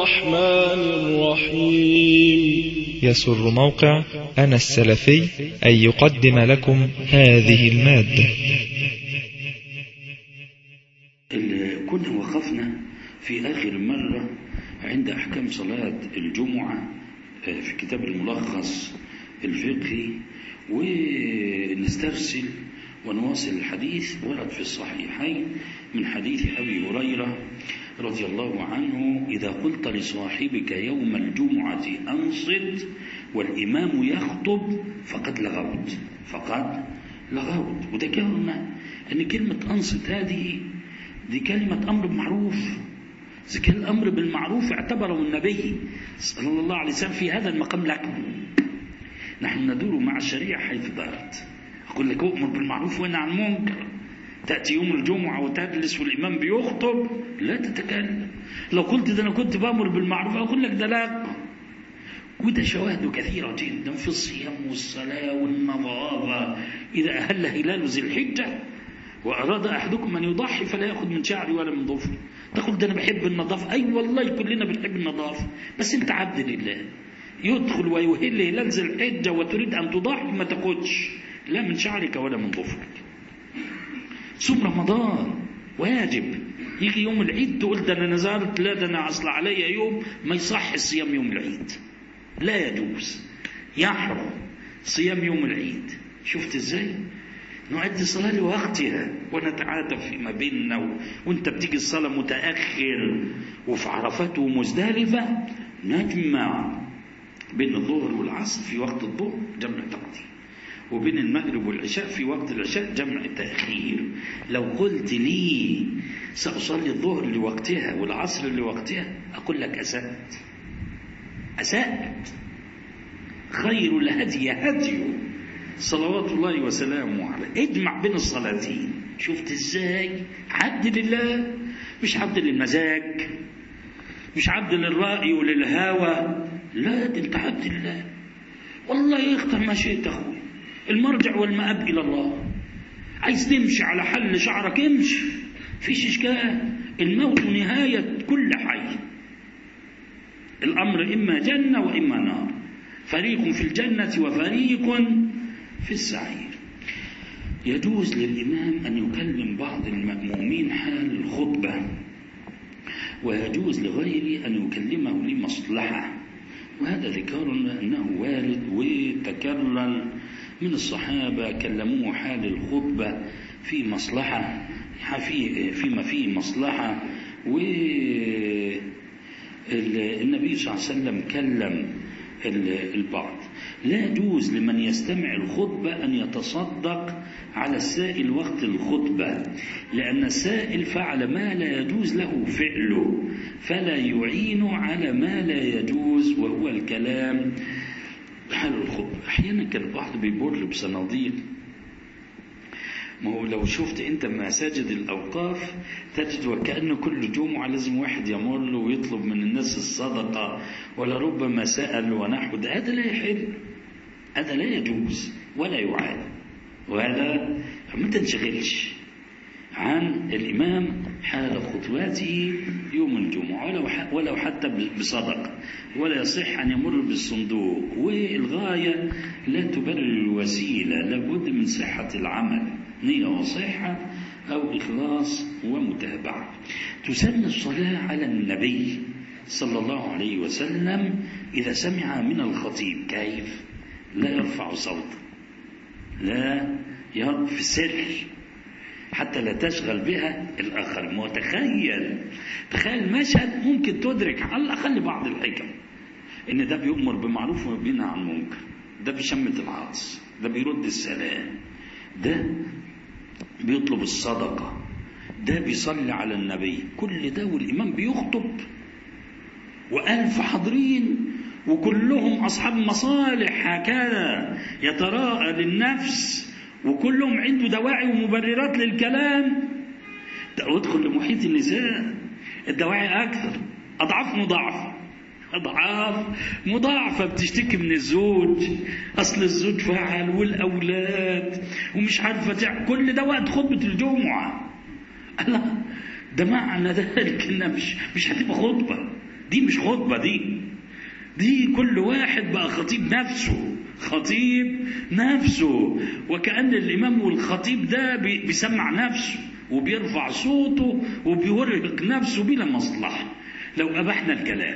الرحمن الرحيم. يسر موقع أنا السلفي أن يقدم لكم هذه المادة. كنا وقفنا في آخر مرة عند أحكام صلاة الجمعة في كتاب الملخص الفقهي، ونسترسل ونواصل الحديث. ورد في الصحيحين من حديث أبي هريرة رضي الله عنه: إذا قلت لصاحبك يوم الجمعة أنصت والإمام يخطب فقد لغوت. وده كلمة، أن كلمة أنصت هذه دي كلمة أمر بمعروف. إذا كان الأمر بالمعروف اعتبره النبي صلى الله عليه وسلم في هذا المقام لكم. نحن ندور مع الشريعة حيث دارت. أقول لك أؤمر بالمعروف وانهى عن المنكر، تأتي يوم الجمعة وتجلس والإمام بيخطب لا تتكلم. لو قلت ده أنا كنت بأمر بالمعروف أقول لك ده لا. وده شواهد كثيرة جدا في الصيام والصلاة والنظافة. إذا أهل هلال ذي الحجة وأراد أحدكم أن يضحي فلا يأخذ من شعري ولا من ظفري. تقول ده أنا بحب النظافة. أي والله كلنا بنحب النظافة، بس أنت عبد لله. يدخل ويهل هلال ذي الحجة وتريد أن تضحي ما تاخدش لا من شعرك ولا من ظفرك. صوم رمضان واجب. يجي يوم العيد تقول ده أنا نزارت، لا ده أنا أصل علي يوم ما يصح الصيام يوم العيد، لا يجوز، يحرم صيام يوم العيد. شفت إزاي؟ نؤدي الصلاة لوقتها ونتعاتب فيما بيننا. وانت بتيجي الصلاة متأخر وفي عرفات ومزدلفة نجمع بين الظهر والعصر في وقت الظهر جمع تقديم، وبين المغرب والعشاء في وقت العشاء جمع تأخير. لو قلت لي سأصلي الظهر لوقتها والعصر لوقتها أقول لك أسأت. خير الهدي هدي صلوات الله وسلامه عليه. اجمع بين الصلاتين. شفت ازاي؟ عبد لله، مش عبد للمزاج، مش عبد للرأي وللهوى، لا ده انت عبد لله. والله يختم ما شئت اخوي. المرجع والمآب الى الله. عايز تمشي على حل شعرك امشي، فيش اشكال. الموت نهاية كل حي. الامر اما جنة واما نار، فريق في الجنة وفريق في السعير. يجوز للإمام أن يكلم بعض المأمومين حال الخطبة، ويجوز لغيره أن يكلمه لمصلحة. وهذا ذكرنا أنه وارد وتكرر من الصحابة، كلموه حال الخطبة في مصلحة، فيما فيه مصلحة. والنبي صلى الله عليه وسلم كلم البعض. لا يجوز لمن يستمع الخطبة أن يتصدق على السائل وقت الخطبة، لأن السائل فعل ما لا يجوز له فعله، فلا يعين على ما لا يجوز وهو الكلام حال الخطبة. أحيانا كان البعض بيبر بصناديق. ما هو لو شفت انت مساجد الأوقاف تجد وكأنه كل جمعة لازم واحد يمر له ويطلب من الناس الصدقة، ولربما سأل ونحو. هذا لا يحل، هذا لا يجوز ولا يعاد. وهذا ما تنشغلش عن الإمام حال خطواته يوم الجمعة ولو حتى بصدقة، ولا يصح أن يمر بالصندوق. والغاية لا تبرر الوسيلة، لابد من صحة العمل، نية وصحة أو إخلاص ومتابعة. تسن الصلاة على النبي صلى الله عليه وسلم إذا سمع من الخطيب. كيف؟ لا يرفع صوته، لا يرفع في السر حتى لا تشغل بها الآخر. تخيل مشهد ممكن تدرك على الأقل بعض الحكم، إن ده بيؤمر بمعروف وبينهى عن منكر، ده بيشمت العاطس، ده بيرد السلام، ده بيطلب الصدقة، ده بيصلي على النبي. كل ده والإمام بيخطب وألف حاضرين وكلهم أصحاب مصالح هكذا يتراءى للنفس، وكلهم عنده دواعي ومبررات للكلام. ادخل لمحيط النساء، الدواعي أكثر، أضعاف مضاعفة بتشتكي من الزوج. أصل الزوج فعل والأولاد ومش عارفة كل ده وقت خطبة الجمعة. الله، ده معنى ذلك إنها مش هتبقى خطبة، دي مش خطبة، دي كل واحد بقى خطيب نفسه، وكأن الإمام والخطيب ده بيسمع نفسه وبيرفع صوته وبيورهق نفسه بلا مصلحة. لو أباحنا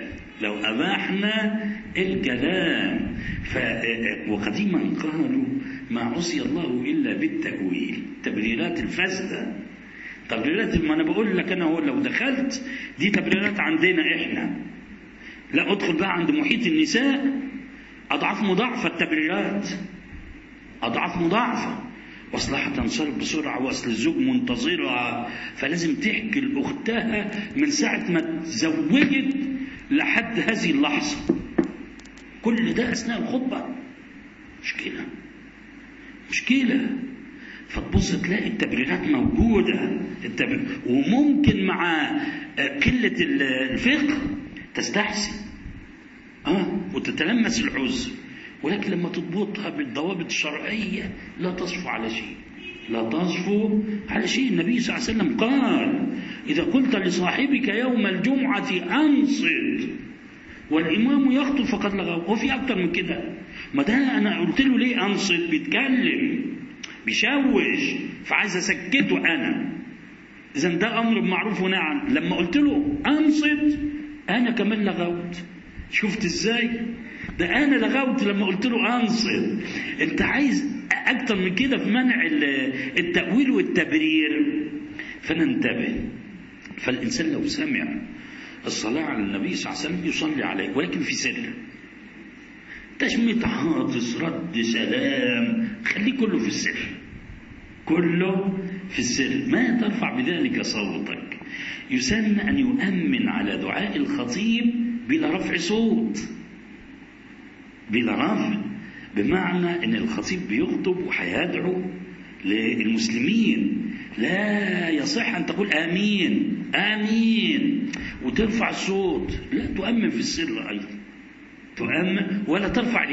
الكلام وقديما قالوا ما عصي الله إلا بالتأويل، تبريرات الفاسدة، تبريرات. ما أنا بقول لك أنا، هو لو دخلت دي تبريرات عندنا إحنا، لا أدخل بقى عند محيط النساء أضعاف مضاعفة، التبريرات أضعاف مضاعفة. وأصلها هتنصرف بسرعة، وأصل الزوج منتظرها، فلازم تحكي لأختها من ساعة ما تزوجت لحد هذه اللحظة، كل ده أثناء الخطبة. مشكلة. فتبص تلاقي التبريرات موجودة، وممكن مع قلة الفقه تستحسن وتتلمس العذر، ولكن لما تضبطها بالضوابط الشرعية لا تصفو على شيء. النبي صلى الله عليه وسلم قال إذا قلت لصاحبك يوم الجمعة أنصت والإمام يخطب فقد لغى. وفي أكتر من كده؟ ما ده أنا قلت له ليه أنصت؟ بيتكلم بيشوش فعايز أسكته أنا، إذن ده أمر بمعروف ونهي عنه. لما قلت له أنصت أنا كمان لغوت. شفت إزاي؟ ده أنا لغوت لما قلت له أنصت. أنت عايز أكتر من كده في منع التأويل والتبرير. فننتبه. فالإنسان لو سمع الصلاة على النبي صلى الله عليه وسلم يصلي عليه، ولكن في سر، تشميت عاطس رد سلام، خليه كله في السر، ما ترفع بذلك صوتك. يسن أن يؤمن على دعاء الخطيب بلا رفع صوت، بلا رفع، بمعنى أن الخطيب بيخطب وهيدعو للمسلمين، لا يصح أن تقول آمين وترفع الصوت، لا، تؤمن في السر أيضا، تؤمن ولا ترفع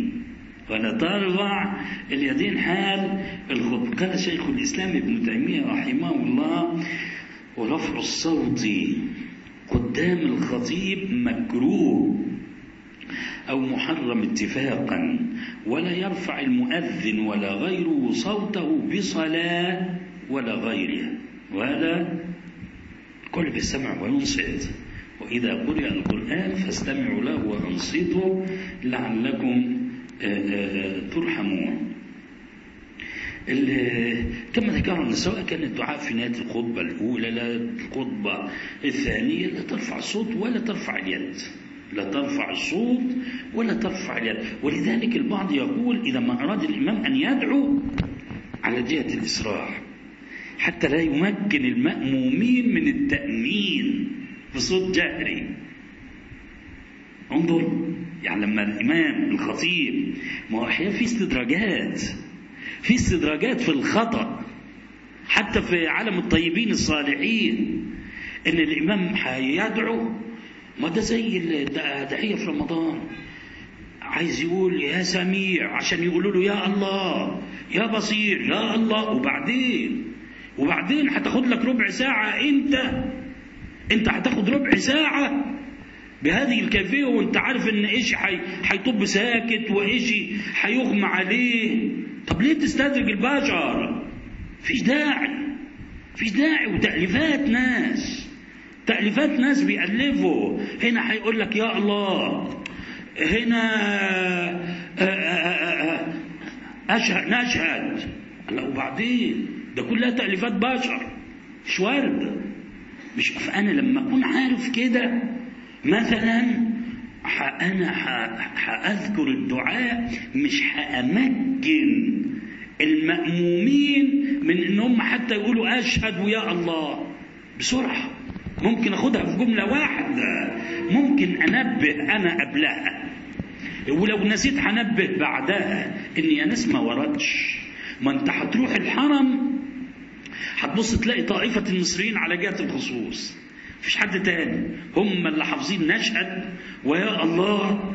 اليدين حال الخطبة. قال شيخ الإسلام ابن تيمية رحمه الله ورفع الصوت قدام الخطيب مكروه أو محرم اتفاقا، ولا يرفع المؤذن ولا غيره صوته بصلاة ولا غيرها، وهذا كل بالسمع وينصت. وإذا قرئ القرآن فاستمعوا له وأنصتوا لعلكم ترحمون. كما ذكرنا سواء كان الدعاء في نهاية الخطبة الأولى لا الخطبة الثانية لا ترفع الصوت ولا ترفع اليد، ولذلك البعض يقول إذا ما أراد الإمام أن يدعو على جهة الإسراع حتى لا يمكن المأمومين من التأمين بصوت جهري. انظر، يعني لما الإمام الخطيب، ما هو أحيانا في استدراجات في الخطأ حتى في عالم الطيبين الصالحين، إن الإمام هيدعو، ما ده زي الداعية في رمضان عايز يقول يا سميع عشان يقولوا له يا الله يا بصير يا الله، وبعدين هتاخد لك ربع ساعة. انت هتاخد ربع ساعة بهذه الكيفية وانت عارف ان ايش هيطب ساكت وايش هيغمى عليه. طب ليه تستدرج البشر؟ فيش داعي. وتأليفات ناس بيألفوا، هنا هيقول لك يا الله، هنا نشهد، وبعدين ده كلها تأليفات بشر، مش وارد. فأنا لما أكون عارف كده مثلا أنا هأذكر الدعاء، مش هأمكن المأمومين من إنهم حتى يقولوا أشهد ويا الله بسرعة. ممكن أخدها في جملة واحدة، ممكن أنبه أنا قبلها، ولو نسيت هنبه بعدها إن يا ناس ما وردش. ما أنت هتروح الحرم هتبص تلاقي طائفة المصريين على جهة الخصوص، مفيش حد تاني، هم اللي حافظين نشهد ويا الله.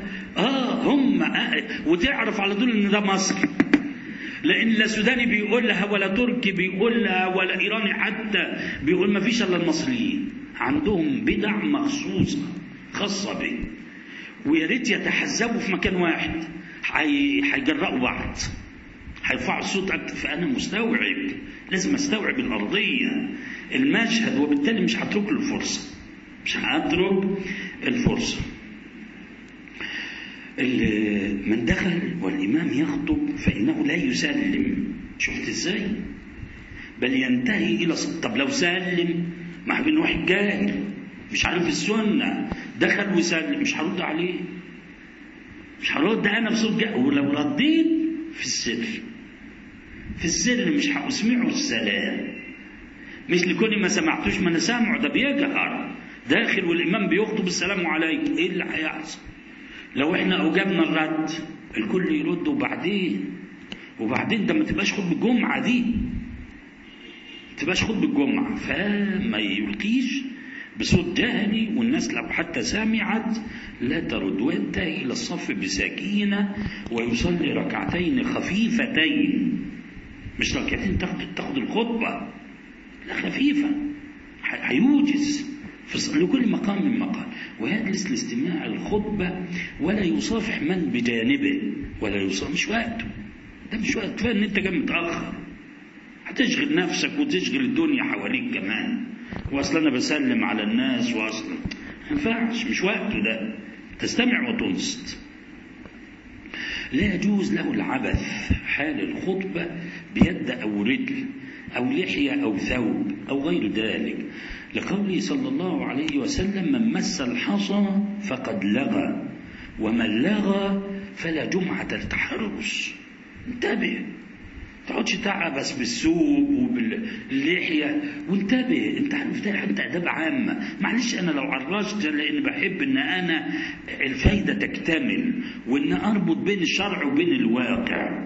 وتعرف على طول ان ده مصر، لان لا سوداني بيقولها ولا تركي بيقولها ولا ايراني حتى بيقول، ما فيش الا المصريين عندهم بدع مخصوصة خاصة به، ويا ريت يتحزبوا في مكان واحد، هيجرأوا بعض، هيرفعوا الصوت أكتر. فأنا مستوعب، لازم أستوعب الأرضية، المشهد، وبالتالي مش هترك له الفرصة، مش هترك الفرصة. من دخل والإمام يخطب فإنه لا يسلم. شفت إزاي؟ بل ينتهي إلى طب لو سلم، ما بين واحد جاهل مش عارف السنة دخل وسلم، مش هرد عليه، مش هرد أنا بصوت جاهل. ولو رديت في السر، في السر مش هأسمعه السلام، مش لكوني ما سمعتوش، ما أنا سامعه، ده بيجهر داخل والإمام بيخطب السلام عليكم. إيه اللي هيحصل لو إحنا أوجبنا الرد؟ الكل يرد، وبعدين ده ما تبقاش خطبة الجمعة، دي ما تبقاش خطبة الجمعة. فما يلقيش بصوت جاهلي، والناس لو حتى سمعت لا ترد، وينتهي إلى الصف بسكينة ويصلي ركعتين خفيفتين، مش ركعتين تاخد الخطبة، لا خفيفة، هيوجز لكل مقام من مقام. ويجلس لاستماع الخطبة ولا يصافح من بجانبه، ولا يصافح، مش وقته، ده مش وقت. كفاية ان انت جاي متأخر، هتشغل نفسك وتشغل الدنيا حواليك كمان، واصلا انا بسلم على الناس، واصلا ما ينفعش، مش وقته ده، تستمع وتنصت. لا يجوز له العبث حال الخطبة بيد أو رجل أو لحية أو ثوب أو غير ذلك، لقوله صلى الله عليه وسلم: من مس الحصى فقد لغى، ومن لغى فلا جمعة التحرش. انتبه، تقعدش تعبس بالسوق وباللحية، وانتبه، انت عارف ده حتى أداب عامة. معلش أنا لو عرجت لأن بحب أن أنا الفايدة تكتمل، وأن أربط بين الشرع وبين الواقع،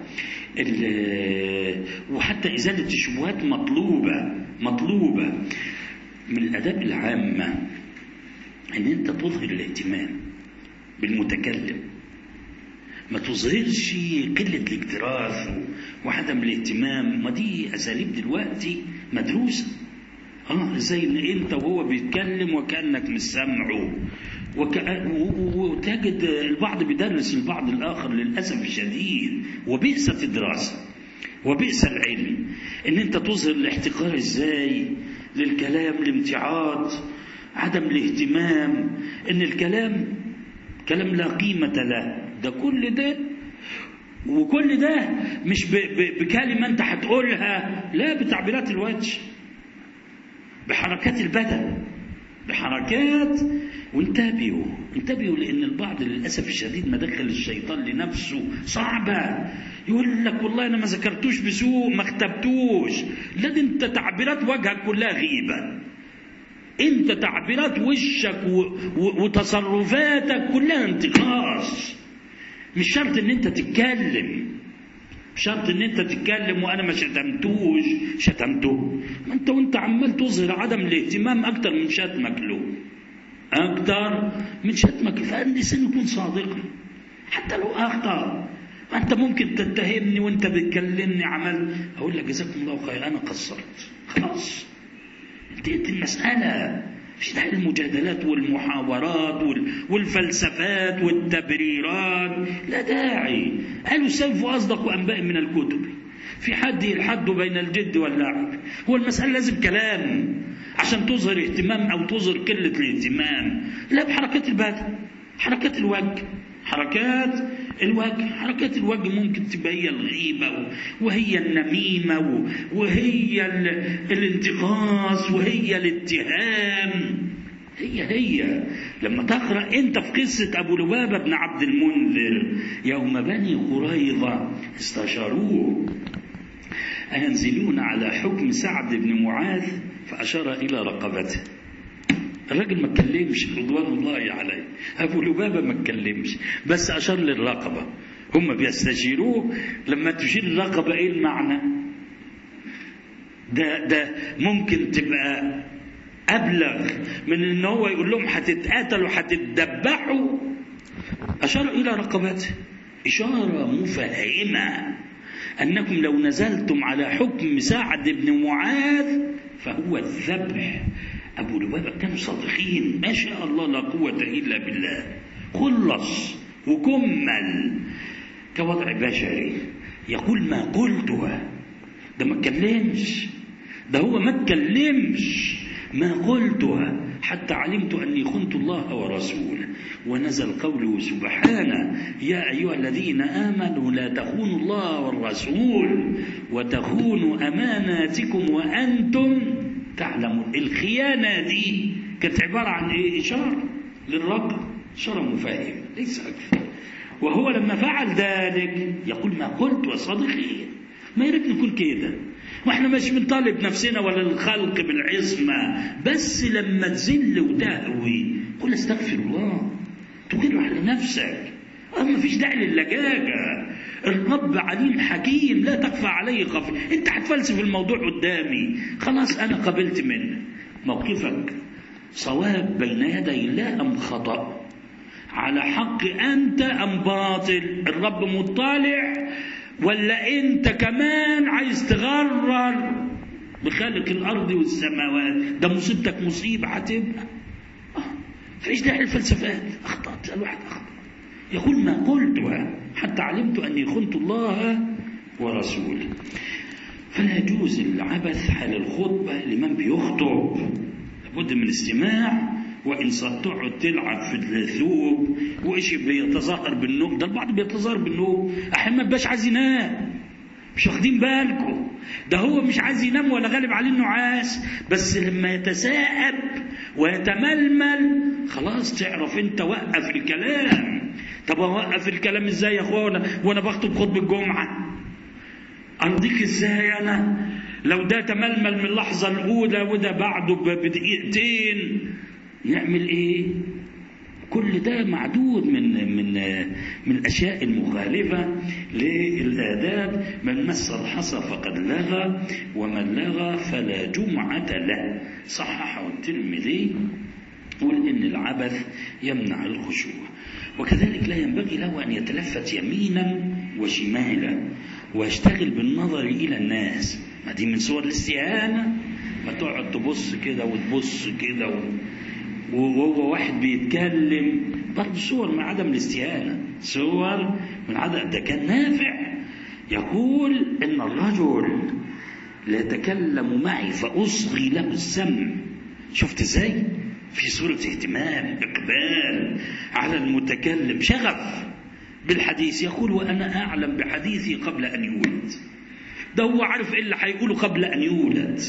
وحتى إزالة الشبهات مطلوبة. من الأداب العامة أن أنت تظهر الاهتمام بالمتكلم، ما تظهرش قلة الاكتراث وعدم الاهتمام. ما دي أساليب دلوقتي مدروسة، زي ان انت وهو بيتكلم وكأنك مش سامعه، وتجد البعض بيدرس البعض الآخر للأسف الشديد، وبئست الدراسة وبئس العلم. ان انت تظهر الاحتقار ازاي للكلام، الامتعاض، عدم الاهتمام، ان الكلام كلام لا قيمة له. ده كل ده مش بكلمة انت هتقولها، لا، بتعبيرات الوجه، بحركات البدن، بحركات. وانتبهوا لأن البعض للأسف الشديد مدخل الشيطان لنفسه صعبة، يقول لك والله أنا ما ذكرتوش بسوء، ما اختبتوش. لا، انت تعبيرات وجهك كلها غيبة، انت تعبيرات وشك وتصرفاتك كلها انتقاص. مش شرط ان انت تتكلم، وانا ما شتمته، ما انت وانت عمال تظهر عدم الاهتمام اكتر من شتمك له، فالإنسان يكون صادقا حتى لو اخطأ. ما انت ممكن تتهمني وانت بتكلمني اقول لك جزاكم الله خير، انا قصرت، خلاص انتهت المسألة. مش داعي المجادلات والمحاورات والفلسفات والتبريرات، لا داعي. قالوا السيف أصدق أنباء من الكتب، في حد الحد بين الجد واللعب. هو المسألة لازم كلام عشان تظهر اهتمام أو تظهر قلة الاهتمام؟ لا، بحركات البدن، حركات الوجه ممكن تبقى هي الغيبة، وهي النميمة، وهي الانتقاص، وهي الاتهام. هي لما تقرأ انت في قصة أبو لبابة بن عبد المنذر يوم بني قريظة استشاروه أينزلون على حكم سعد بن معاذ، فأشار إلى رقبته. الراجل ما اتكلمش رضوان الله عليه، أبو لبابة ما اتكلمش، بس أشار للرقبة. هم بيستشيروه، لما تشير الرقبة إيه المعنى؟ ده ممكن تبقى أبلغ من إن هو يقول لهم هتتقاتلوا هتتدبحوا. أشار إلى رقبته إشارة مفهمة أنكم لو نزلتم على حكم سعد بن معاذ فهو الذبح أبو لبابة كانوا صادقين ما شاء الله لا قوة إلا بالله، خلص وكمل كوضع بشري. يقول ما قلتها، ده ما اتكلمش، ده هو ما اتكلمش، ما قلتها حتى علمت أني خنت الله ورسوله. ونزل قوله سبحانه يا أيها الذين آمنوا لا تخونوا الله والرسول وتخونوا أماناتكم وأنتم تعلمون. الخيانة دي كانت عبارة عن إيه؟ إشارة للرب، إشارة مفاهمة ليس أكثر. وهو لما فعل ذلك يقول ما قلت وصادقين. ما يريد نكون كده، واحنا مش بنطالب نفسنا ولا الخلق بالعصمة، بس لما تزل وتهوي قل استغفر الله، تقول على نفسك. ما فيش داعي للجاجة، الرب عليم حكيم لا تخفى عليه خفية. انت هتفلسف الموضوع قدامي، خلاص انا قبلت منك. موقفك صواب بين يدي الله ام خطأ؟ على حق أنت أم باطل؟ الرب مطالع ولا أنت كمان عايز تغرر بخالق الأرض والسماوات؟ ده مصيبتك مصيبة هتبقى. فإيش داعي الفلسفات؟ أخطأت الواحد أخطأ. يقول ما قلتها حتى علمت أني خنت الله ورسوله. فلا يجوز العبث حال الخطبة لمن بيخطب، لابد من الاستماع. وإن تقعد تلعب في الثوب وإيش بيتظاهر بالنوم، ده البعض بيتظاهر بالنوم أحيانا ما بقاش عايز ينام، مش واخدين بالكم؟ ده هو مش عايز ينام ولا غالب عليه النعاس، بس لما يتساءب ويتململ خلاص تعرف انت وقف الكلام. طب اوقف الكلام ازاي يا اخوانا وانا بخطب خطبة الجمعة؟ ارضيك ازاي انا لو ده تململ من اللحظة الاولى وده بعده بدقيقتين؟ نعمل ايه؟ كل ده معدود من الاشياء المخالفه للاداب. من مس الحصى فقد لغى ومن لغى فلا جمعه له، صححه الترمذي. قل ان العبث يمنع الخشوع. وكذلك لا ينبغي له ان يتلفت يمينا وشمالا ويشتغل بالنظر الى الناس. ما دي من صور الاستهانه، ما تقعد تبص كده وتبص كده وهو واحد بيتكلم، برضه صور من عدم الاستهانة، صور من عدم. ده كان نافع يقول إن الرجل لا يتكلم معي فأصغي له السمع. شفت ازاي؟ في صورة اهتمام، إقبال على المتكلم، شغف بالحديث. يقول وأنا أعلم بحديثي قبل أن يولد. ده هو عارف إيه اللي هيقوله قبل أن يولد،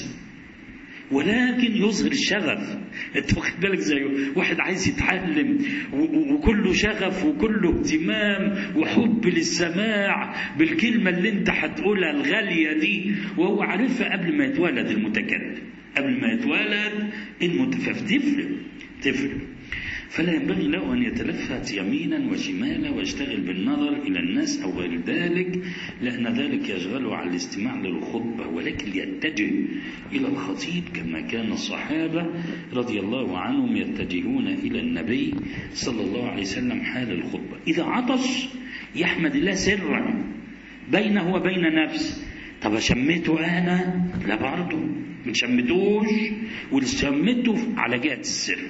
ولكن يظهر الشغف. انت واخد بالك؟ زي واحد عايز يتعلم وكله شغف وكله اهتمام وحب للسماع بالكلمة اللي انت هتقولها الغالية دي، وهو عارفها قبل ما يتولد المتكلم، قبل ما يتولد تفرق. فلا ينبغي له أن يتلفت يمينا وشمالا ويشتغل بالنظر إلى الناس أو غير ذلك، لأن ذلك يشغله عن الاستماع للخطبة، ولكن يتجه إلى الخطيب كما كان الصحابة رضي الله عنهم يتجهون إلى النبي صلى الله عليه وسلم حال الخطبة. إذا عطش يحمد الله سرا بينه وبين نفسه. طب شمته أنا؟ لا برضه ما شمتوش، واللي شمته على جهة السر،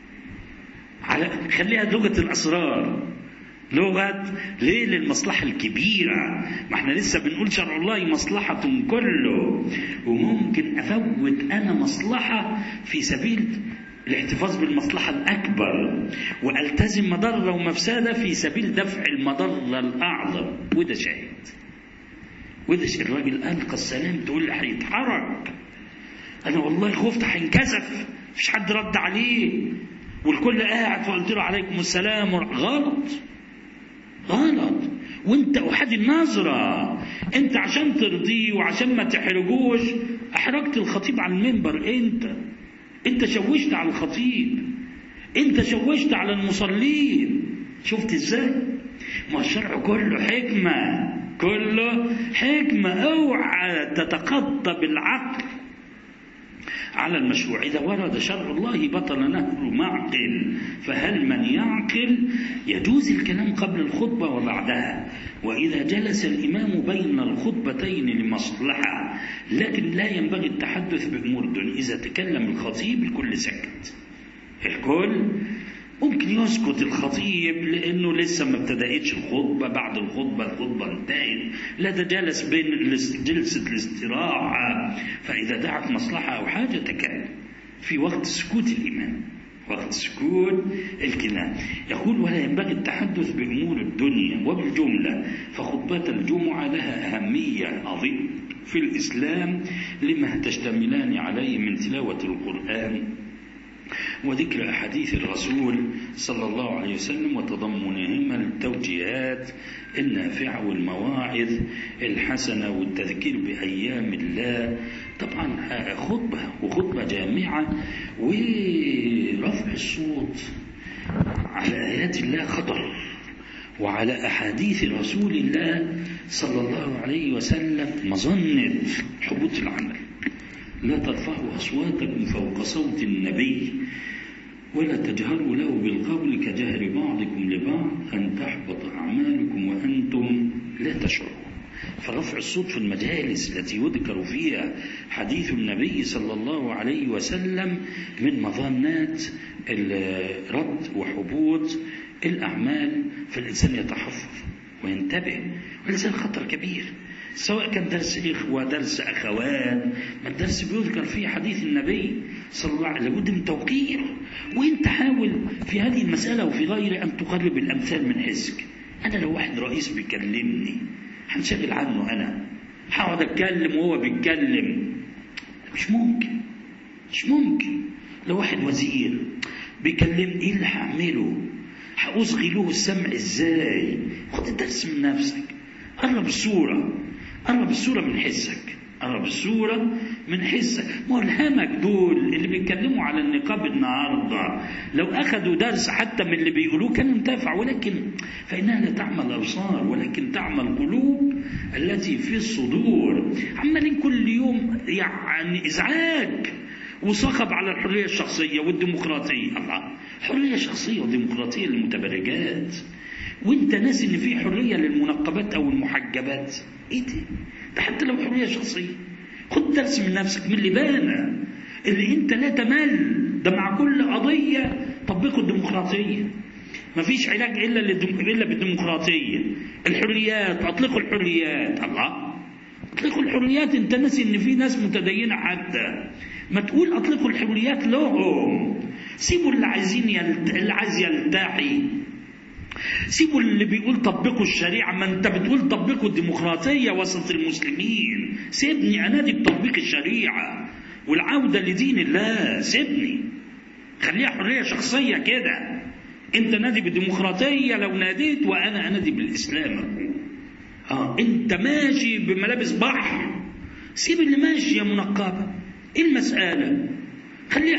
خليها لغة الأسرار، لغة ليه؟ للمصلحة الكبيرة. ما احنا لسه بنقول شرع الله مصلحة كله، وممكن أفوت أنا مصلحة في سبيل الاحتفاظ بالمصلحة الأكبر، وألتزم مضرة ومفسدة في سبيل دفع المضرة الأعظم. وده شاهد، وده الراجل ألقى السلام، تقول لي هيتحرك، أنا والله خفت هينكسف، مفيش حد رد عليه والكل قاعد، فقلت له عليكم السلام. غلط. وانت احد النظرة، انت عشان ترضيه وعشان ما تحرجوش احرجت الخطيب على المنبر. انت شوشت على الخطيب، انت شوشت على المصلين. شفت ازاي؟ ما الشرع كله حكمة. اوعى تتقطى بالعقل على المشروع. إذا ورد شرع الله بطل نهر معقل، فهل من يعقل؟ يجوز الكلام قبل الخطبة وبعدها، وإذا جلس الإمام بين الخطبتين لمصلحة، لكن لا ينبغي التحدث بأمور الدنيا. إذا تكلم الخطيب الكل سكت، الكل ممكن يسكت الخطيب لأنه لسه ما ابتدأتش الخطبة، بعد الخطبة انتهت، لا ده جلس بين جلسة الاستراحة، فإذا دعت مصلحة أو حاجة تكلم في وقت سكوت الإمام، وقت سكوت الكلام. يقول: ولا ينبغي التحدث بأمور الدنيا. وبالجملة فخطبة الجمعة لها أهمية عظيمة في الإسلام لما تشتملان عليه من تلاوة القرآن وذكر أحاديث الرسول صلى الله عليه وسلم، وتضمنهما التوجيهات النافعة والمواعظ الحسنة والتذكير بأيام الله. طبعا خطبة جامعة، ورفع الصوت على آيات الله خطر، وعلى أحاديث رسول الله صلى الله عليه وسلم مظنة حبوط العمل. لا ترفعوا أصواتكم فوق صوت النبي ولا تجهروا له بالقول كجهر بعضكم لبعض أن تحبط أعمالكم وأنتم لا تشعرون. فرفع الصوت في المجالس التي يذكر فيها حديث النبي صلى الله عليه وسلم من مظنات الرد وحبوط الأعمال، فالإنسان يتحفظ وينتبه، والإنسان خطر كبير، سواء كان درس إخوة درس أخوات، ما الدرس بيذكر فيه حديث النبي صلى الله عليه وسلم لابد من توقير. وإنت حاول في هذه المسألة وفي غير أن تقرب الأمثال من حسك. أنا لو واحد رئيس بيكلمني هنشغل عنه، أنا هقعد أتكلم وهو بيتكلم؟ مش ممكن. لو واحد وزير بيكلمني إيه اللي هعمله؟ هأصغي له السمع إزاي؟ خد الدرس من نفسك، قرب الصورة من حسك. ملهمك دول اللي بيتكلموا على النقاب النهارده لو أخذوا درس حتى من اللي بيقولوه كان انتفع، ولكن فإنها لا تعمل أبصار ولكن تعمل قلوب التي في الصدور. عمالين كل يوم يعني إزعاج وصخب على الحرية الشخصية والديمقراطية. الله، حرية شخصية وديمقراطية للمتبرجات، وانت ناسي ان في حرية للمنقبات او المحجبات. ايه ده حتى لو حرية شخصية. خد درس من نفسك، من اللي بانا اللي انت لا تمل. ده مع كل قضية طبقوا الديمقراطية، مفيش علاج الا بالديمقراطية. الحريات، اطلقوا الحريات. الله، اطلقوا الحريات. انت ناسي ان في ناس متدينة حتى ما تقول اطلقوا الحريات لهم. سيبوا اللي عايز يلتحي، سيبوا اللي بيقول طبقوا الشريعة، ما انت بتقول طبقوا الديمقراطية وسط المسلمين. سيبني انادي بتطبيق الشريعة والعودة لدين الله، سيبني، خليها حرية شخصية كده. انت نادي بالديمقراطية لو ناديت، وانا انادي بالاسلام. انت ماشي بملابس بحر، سيب اللي ماشي يا منقبة. ايه المسألة؟ خليها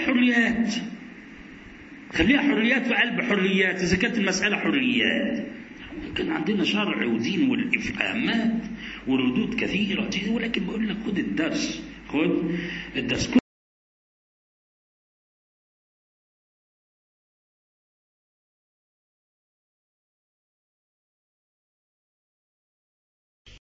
حريات في قلب حريات. إذا كانت المسألة حريات، كان عندنا شرع ودين والإفهامات وردود كثيرة، ولكن بقول لك خد الدرس.